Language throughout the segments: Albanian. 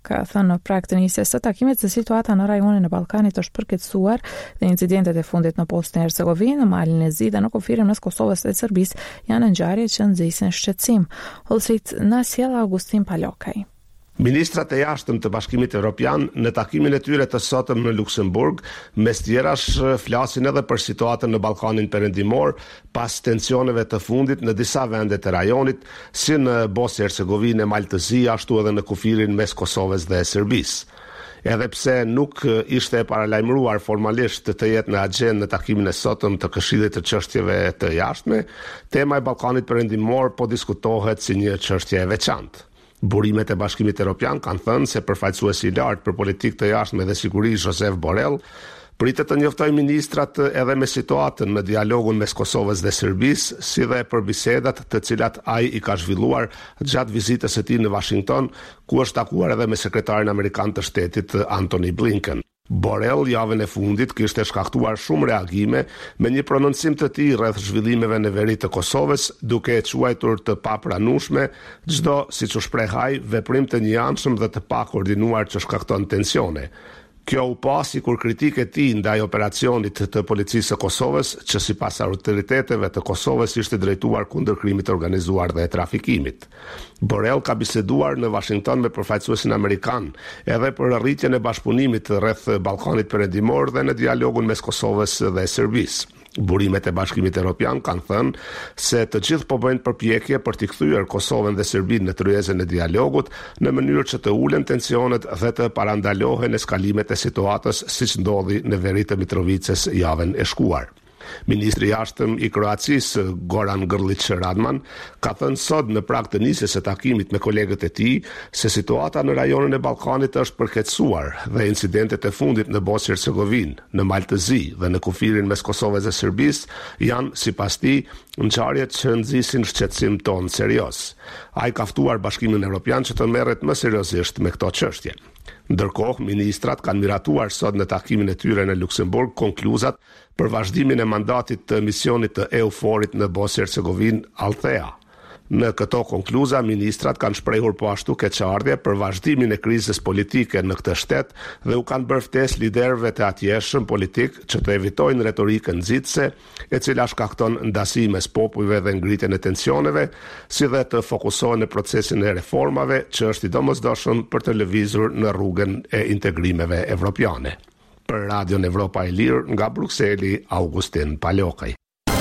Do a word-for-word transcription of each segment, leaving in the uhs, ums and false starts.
Ka thënë në prag të nisjes së takimit se situata në rajonin e Ballkanit është përkeqësuar dhe incidentet e fundit në Bosnjë Hercegovinë, në malin e Zi dhe në kufirin mes Kosovës dhe Serbisë janë ngjarje që nxisin shqetësim. Hollësit na sjell Augustin Palokaj. Ministrat e jashtëm të Bashkimit Evropian në takimin e tyre të sotëm në Luksemburg, mes tjerash flasin edhe për situatën në Ballkanin Perëndimor pas tensioneve të fundit në disa vende të rajonit, si në Bosnjë Hercegovinë e Maltëzi, ashtu edhe në kufirin mes Kosovës dhe Serbisë. Edhe pse nuk ishte e paralajmëruar formalisht të jetë në agjendë në takimin e sotëm të Këshillit të çështjeve të jashtme, tema e Ballkanit Perëndimor po diskutohet si një çështje e veçantë. Burimet e Bashkimit Evropian kanë thënë se përfaqësuesi i lartë për politikë të jashtme dhe siguri Josep Borrell pritet të njoftojë ministrat edhe me situatën në dialogun mes Kosovës dhe Serbisë, si dhe për bisedat të cilat ai i ka zhvilluar gjatë vizitës së tij në Washington, ku është takuar edhe me sekretarin amerikan të shtetit Antony Blinken. Borrell javën e fundit kishte shkaktuar shumë reagime me një prononcim të tij rreth zhvillimeve në veri të Kosovës, duke e quajtur të papranueshme çdo, siç u shpreh ai, veprim të njëanshëm dhe të pakoordinuar që shkakton tensione. Kjo u pa sikur kritike e tij ndaj operacionit të policisë së Kosovës, që sipas autoriteteve të Kosovës ishte drejtuar kundër krimit të organizuar dhe trafikimit. Borrell ka biseduar në Washington me përfaqësuesin amerikan edhe për rritjen e bashkëpunimit rreth Ballkanit Perëndimor dhe në dialogun mes Kosovës dhe Serbisë. Burimet e Bashkimit Evropian kanë thënë se të gjithë po bëjnë përpjekje për t'i kthyer Kosovën dhe Serbinë në tryezën e dialogut në mënyrë që të ulen tensionet dhe të parandalohen eskalimet e situatës siç ndodhi në veri të Mitrovicës javën e shkuar. Ministri i jashtëm i Kroacisë, Goran Grlić Radman, ka thënë sot në prag të nisjes së takimit me kolegët e tij se situata në rajonin e Ballkanit është përkeqësuar dhe incidentet e fundit në Bosnjë Hercegovinë, në Maltëzi dhe në kufirin mes Kosovës dhe Serbisë janë, sipas tij, ngjarje që nxisin shqetësim ton serioz. Ai ka ftuar Bashkimin Evropian që të merret më seriozisht me këto çështje. Ndërkohë, ministrat kanë miratuar sot në takimin e tyre në Luksemburg konkluzat për vazhdimin e mandatit të misionit të EUFOR-it në Bosnjë Hercegovinë Althea. Në këto konkluza, ministrat kanë shprehur po ashtu keqardhje për vazhdimin e krizës politike në këtë shtet dhe u kanë bërë ftesë liderëve të atjeshëm politik që të evitojnë retorikën nxitëse, e cila shkakton ndasi mes popujve dhe ngritjen e tensioneve, si dhe të fokusohen në procesin e reformave që është i domosdoshëm për të lëvizur në rrugën e integrimeve evropiane. Për Radion Evropa e Lirë, nga Brukseli, Augustin Palokaj.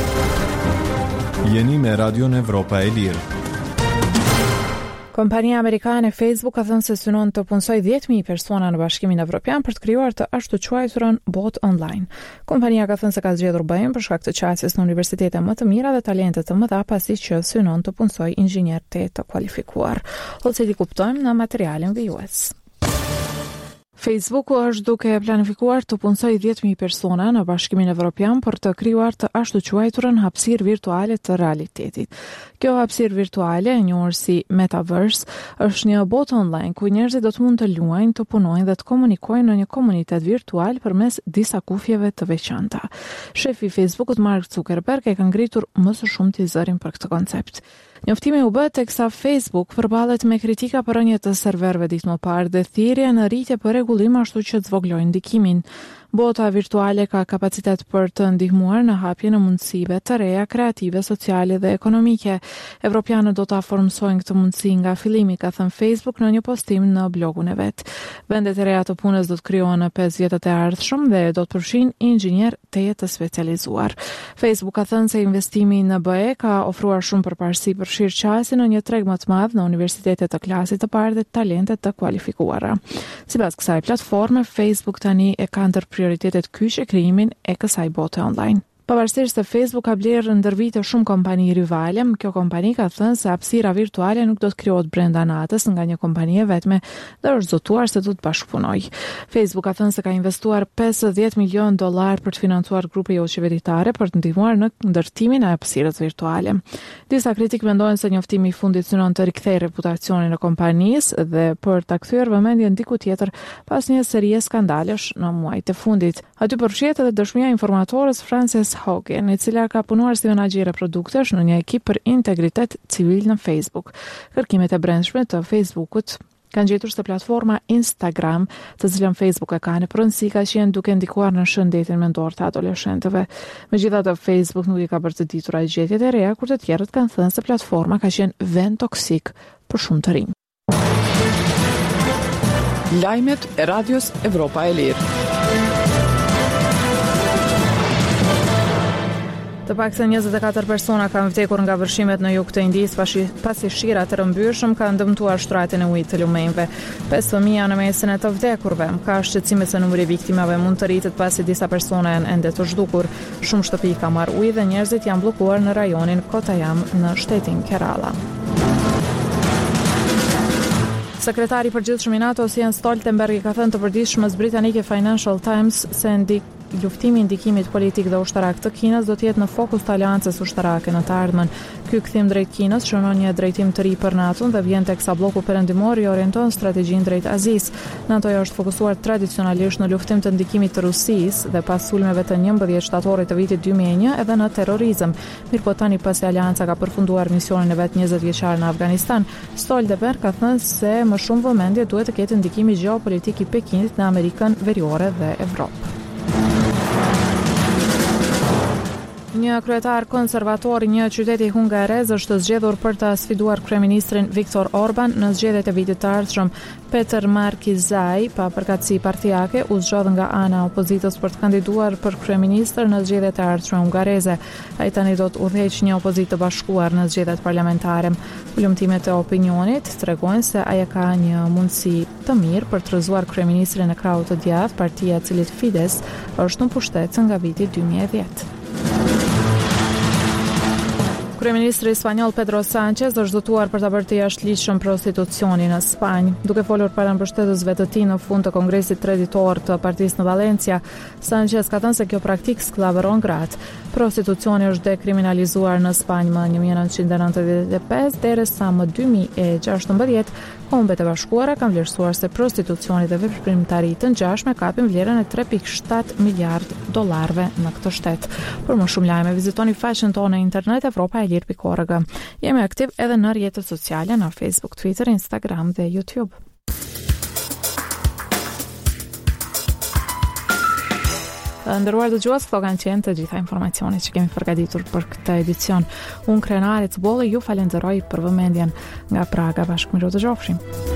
Jeni me Radion Evropa e Lirë. Kompania amerikane Facebook ka thënë se synon të punësojë dhjetë mijë persona në Bashkimin Evropian për të krijuar të ashtu quajturën botë online. Kompania ka thënë se ka zgjedhur B E M për shkak të qasjes në universitete më të mira dhe talente të mëdha, pasi që synon të punësojë inxhinierë të kualifikuar. Ose ti kuptojmë në materialin vijues. Facebooku është duke planifikuar të punësojë dhjetë mijë persona në Bashkimin Evropian për të krijuar të ashtu quajturën hapësirë virtuale të realitetit. Kjo hapësirë virtuale, e njohur si Metaverse, është një botë online ku njerëzit do të mund të luajnë, të punojnë dhe të komunikojnë në një komunitet virtual përmes disa kufjeve të veçanta. Shefi i Facebookut, Mark Zuckerberg, e ka ngritur më së shumti zërin për këtë koncept. Njoftimi u bë teksa Facebook përballet me kritika për rënje të serverëve ditë më parë dhe thirrje në rritje për rregullim ashtu që të zvoglojnë ndikimin. Bota virtuale ka kapacitet për të ndihmuar në hapjen e mundësive të reja kreative, sociale dhe ekonomike. Evropianët do ta formsojnë këtë mundësi nga fillimi, ka thënë Facebook në një postim në blogun e vet. Vendet e reja të punës do të krijohen në pesë vjetët e ardhshëm dhe do të përfshin inxhinier të jetë të specializuar. Facebook ka thënë se investimi në B E ka ofruar shumë përparësi për shirqasi në një treg më të madh në universitetet të klasit të parë dhe talente të kualifikuara. Sipas kësaj platforme, Facebook tani e ka ndër prioritetet kyçe krijimin e kësaj bote online. Pavarësisht se Facebook ka blerë ndër vite shumë kompani rivale, kjo kompani ka thënë se hapësira virtuale nuk do të krijohet brenda natës nga një kompani e vetme dhe është zotuar se do të bashkëpunojë. Facebook ka thënë se ka investuar pesëdhjetë milion dollar për të financuar grupe jo qeveritare për të ndihmuar në ndërtimin e hapësirës virtuale. Disa kritik mendojnë se njoftimi i fundit synon të rikthejë reputacionin e kompanisë dhe për ta kthyer vëmendjen diku tjetër pas një serie skandalesh në muajt e fundit. Aty përfshihet edhe dëshmia e informatores Frances Haugen, e cila ka punuar si menaxhere produktesh në një ekip për integritet civil në Facebook. Kërkimet e brendshme të Facebookut kanë gjetur se platforma Instagram, të cilën Facebook e ka në pronësi, ka qenë duke ndikuar në shëndetin mendor të adoleshentëve. Megjithatë, Facebook nuk i ka bërë të ditura gjetjet e reja, kur të tjerët kanë thënë se platforma ka qenë vend toksik për shumë të rinj. Lajmet e Radios Evropa e Lirë. Të paktën njëzet e katër persona kanë vdekur nga vërshimet në jug të Indisë pasi, pasi shirat të rëmbyrshëm kanë dëmtuar shtratin e ujit të lumenjve. Pesë fëmijë në mesin e të vdekurve. Ka shqetësime se numri i viktimave mund të rritet pasi disa persona janë ende të zhdukur. Shumë shtëpi ka marrë ujë dhe njerëzit janë bllokuar në rajonin Kottayam në shtetin Kerala. Sekretari i përgjithshëm i NATO-s Jens Stoltenberg i ka thënë të përditshmës britanike Financial Times se ndik luftimi i ndikimit politik dhe ushtarak të Kinës do të jetë në fokus të aleancës ushtarake në të ardhmen. Ky kthim drejt Kinës shënon një drejtim të ri për NATO-n dhe vjen teksa bloku perëndimor i orienton strategjinë drejt Azisë. NATO-ja është fokusuar tradicionalisht në luftim të ndikimit të Rusisë dhe pas sulmeve të njëmbëdhjetë shtatorit të vitit dy mijë e një edhe në terrorizëm. Mirpo tani pasi aleanca ka përfunduar misionin e vet njëzet vjeçar në Afganistan, Stoltenberg ka thënë se më shumë vëmendje duhet të ketë ndikimi gjeopolitik i Pekinit në Amerikën Veriore dhe Evropë. Një kryetar konservator i një qyteti hungarez është zgjedhur për të sfiduar kryeministrin Viktor Orban në zgjedhjet e vitit të ardhshëm. Peter Markizaj, pa përkatësi partijake, u zgjodh nga ana e opozitës për të kandiduar për kryeministër në zgjedhjet e ardhshme hungareze. Ai tani do të udhëheqë një opozitë të bashkuar në zgjedhjet parlamentare. Ulëmtimet e opinionit tregojnë se ai ka një mundësi të mirë për të rrëzuar kryeministrin e krahut të djathtë, partia e cilit Fides është në pushtet nga viti dy mijë e dhjetë. Kryeministri spanjoll Pedro Sánchez është dëtuar për ta bërë të jashtëligjshëm prostitucionin në Spanjë. Duke folur para mbështetësve të tij në fund të kongresit treditor të partisë në Valencia, Sánchez ka thënë se kjo praktikë skllavëron gratë. Prostitucioni është dekriminalizuar në Spanjë më një mijë e nëntëqind e nëntëdhjetë e pesë derisa më dy mijë e gjashtëmbëdhjetë Kombet e Bashkuara kanë vlerësuar se prostitucioni dhe veprimtaritë të ngjashme kapin vlerën e tre pikë shtat miliard dollarëve në këtë shtet. Për më shumë lajme vizitoni faqen tonë në internet evropa e lirë pikë org. Jemi aktiv edhe në rrjetet sociale në Facebook, Twitter, Instagram dhe YouTube. Nderuar dëgjues, këto kanë qenë të gjitha informacionet që kemi përgatitur për këtë edicion. Unë Krenarit Bolli ju falenderoj për vëmendjen nga Praga. Bashkë miru të gjofshim.